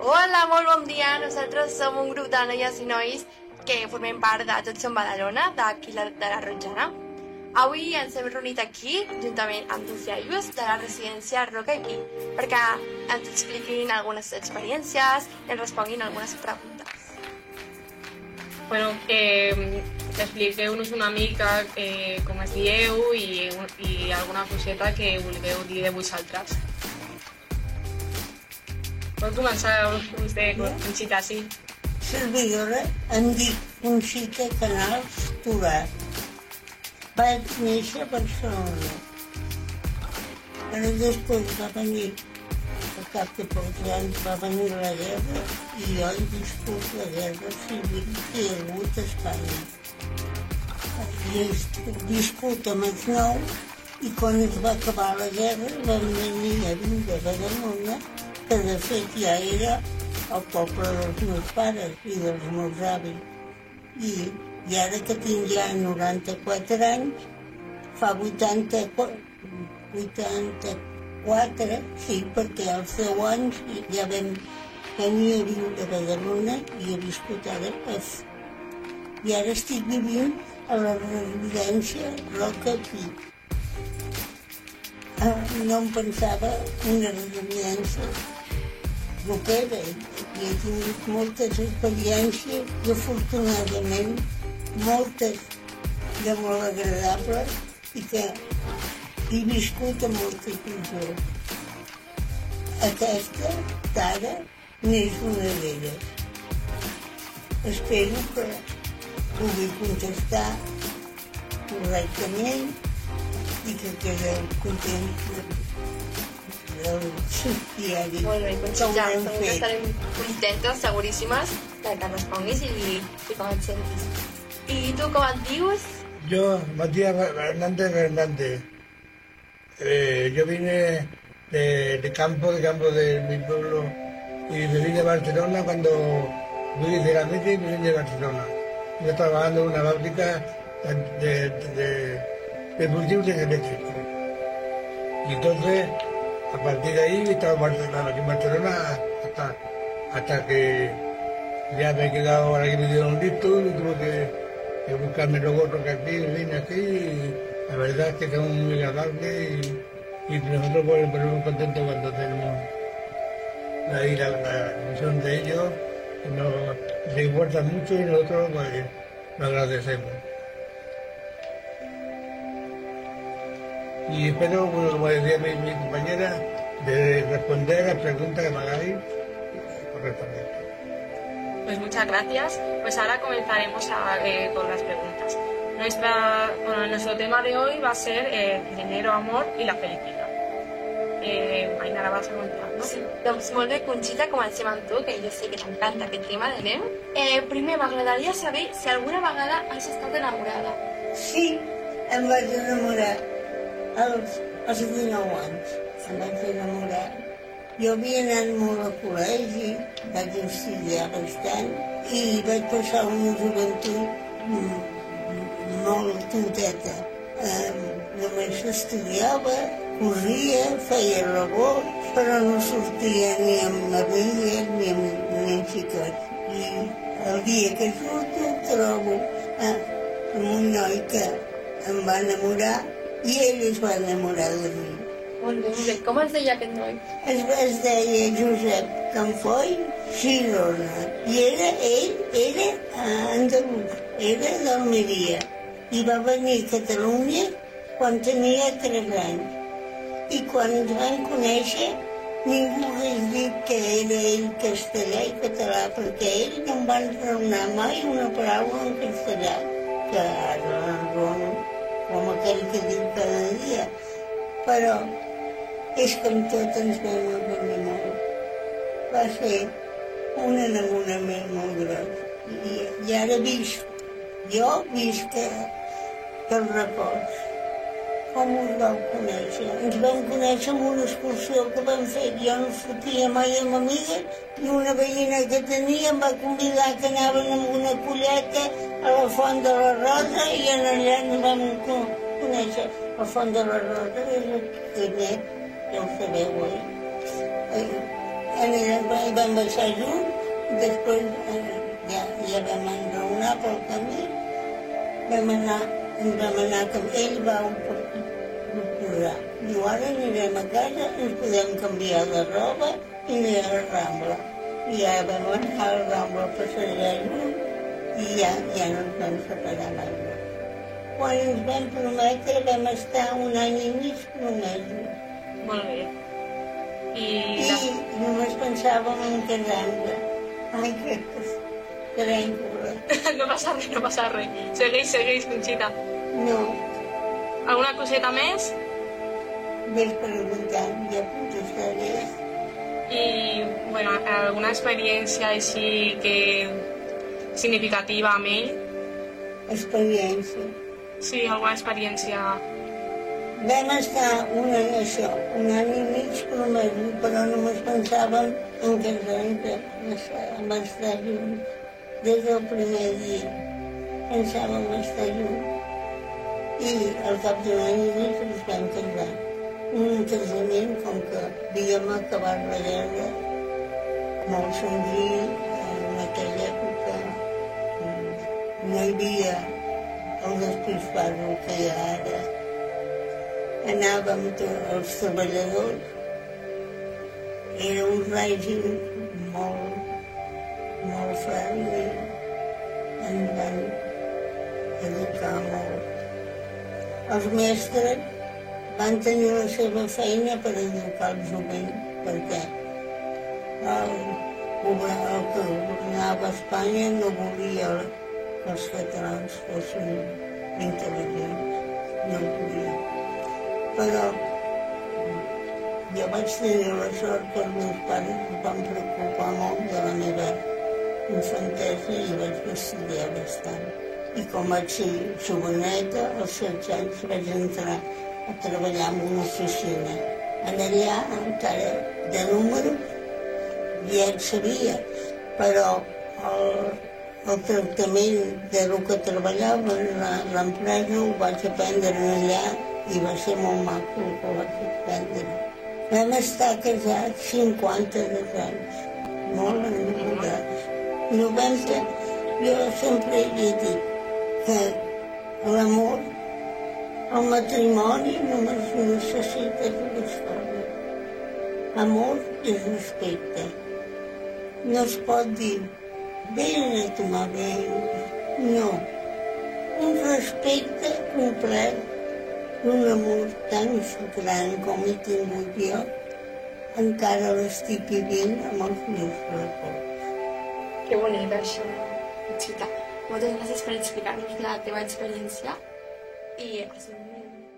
Hola, molt bon dia. Nosaltres som un grup de noies i nois que formem part de Tots som Badalona, d'aquí de la Rotjana. Avui ens hem reunit aquí, juntament amb dos iaios de la residència Roca i Pi, perquè ens expliquin algunes experiències i ens responguin algunes preguntes. Bueno, expliqueu-nos una mica com es dieu i alguna coseta que vulgueu dir de vosaltres. Pot començar vostè, Conxita, sí. Servidora, em dic Conxita Canals Torà. Vaig néixer a Barcelona. Però després va venir, al cap de pocs anys, va venir la guerra i jo he viscut la guerra civil que hi ha hagut a Espanya. He viscut a Masnou i quan es va acabar la guerra vam venir a viure a Badalona, que de fet ja era el poble dels meus pares i dels meus avis. I ara que tinc ja 94 anys, fa 84, sí, perquè als 10 anys ja vam venir a viure a Badalona i he viscut a Pes. I ara estic vivint a la residència Roca Pi. No em pensava una residència roquera i he tingut moltes experiències i afortunadament moltes de molt agradables i que he viscut a molta il·lusió. Aquesta, d'ara, n'és una d'elles. Espero que pugui contestar correctament i que quedeu contents del subdiari. Molt bé, Conxita, segur que estarem contentes, seguríssimes, que responguis i comencem. I tu com et dius? Yo, Matías Hernández. Yo vine de campo de mi pueblo y me vine a Barcelona cuando fui de la meta y me vine a Barcelona. Yo trabajando en una fábrica de fusibles eléctricos. Y entonces, a partir de ahí, he estado aquí en Barcelona hasta que ya me he quedado, ahora que me dieron listo y tuve que buscarme luego otro que aquí, vine aquí y la verdad es que estamos muy agradables y nosotros pues, muy contentos cuando tenemos ahí la misión de ellos, nos importa mucho y nosotros pues lo agradecemos. Y espero, bueno, como decía mi compañera, de responder a las preguntas que me hagáis correctamente. Pues muchas gracias. Pues ahora comenzaremos con las preguntas. Nuestro tema de hoy va a ser dinero, amor y la felicidad. Ainara, vas a contar, no? Sí, doncs molt bé, Conxita, comencem amb tu, que jo sé que t'encanta aquest tema, anem. Primer, m'agradaria saber si alguna vegada has estat enamorada. Sí, em vaig enamorar als 19 anys. Em vaig enamorar. Jo havia anat molt a col·legi, vaig estudiar bastant i vaig passar una joventut molt tonteta. Només estudiava, corria, feia labors, però no sortia ni amb amigues ni amb xicots. I el dia que surto trobo amb un noi que em va enamorar i ell es va enamorar de mi. Molt bé. Com es deia aquest noi? Es deia Josep Campoy Girona i ell era andalús, era d'Almeria i va venir a Catalunya quan tenia 3 anys. I quan ens van conèixer ningú hagués dit que era ell castellà i català perquè ell no em van raonar mai una paraula en castellà, que ara l'enrono com aquell que diu cada dia. Però és que amb tot ens vam avenir molt. Va ser un enamorament molt gros. I ara jo visc el records. Com us vau conèixer? Ens vam conèixer en una excursió que vam fer. Jo no sortia mai amb amigues i una veïna que tenia em va convidar que anaven amb una colleta a la Font de la Rosa i allà ens vam conèixer. La Font de la Rosa és el Canet, ja ho sabeu, oi? vam baixar junts, després ja vam enraonar pel camí, ens vam anar ell va proposar. Diu, ara anirem a casa, ens podem canviar de roba i anirem a la Rambla. I ja vam anar a la Rambla a passejar junts i ja no ens vam separar mai. Quan ens vam prometre vam estar un any i mig promesos. Molt bé. I només pensàvem en casar-nos. Ai, que trenco-la. No passa res. Segueix, Conxita. No, Alguna coseta més? ves preguntant, ja contestaré. I, bueno, alguna experiència així que significativa amb ell? Experiència. Sí, alguna experiència... Vam estar un any i mig promesos, però només pensàvem en casar-nos, en estar junts. Des del primer dia pensàvem estar junts. I al cap d'un any i mig ens vam casar. Un casament, com que havíem acabat la guerra, molt senzill, en aquella època no hi havia el despilfarro que hi ha ara. Anàvem els treballadors, era un règim molt ferm i ens van educar molt. Els mestres van tenir la seva feina per educar el jovent, perquè el que governava Espanya no volia que els catalans fossin intel·ligents, no volia. Però jo vaig tenir la sort que els meus pares es van preocupar molt de la meva infantesa i vaig estudiar bastant. I com vaig ser joveneta, als 16 anys vaig entrar a treballar en una oficina. Allà, encara de números, ja en sabia, però el tractament del que treballava, l'empresa, ho vaig aprendre allà i va ser molt maco el que vaig aprendre. Vam estar casats 52 anys, molt enamorats. 90, jo sempre he dit que l'amor, el matrimoni només necessita dues coses. Amor i respecte. No es pot dir, ven a tomar vino. No. Un respecte complet, un amor tan gran com he tingut jo, encara l'estic vivint amb els meus records. Que bonic, això, Conxita. Moltes gràcies per explicar-nos la teva experiència i ha sigut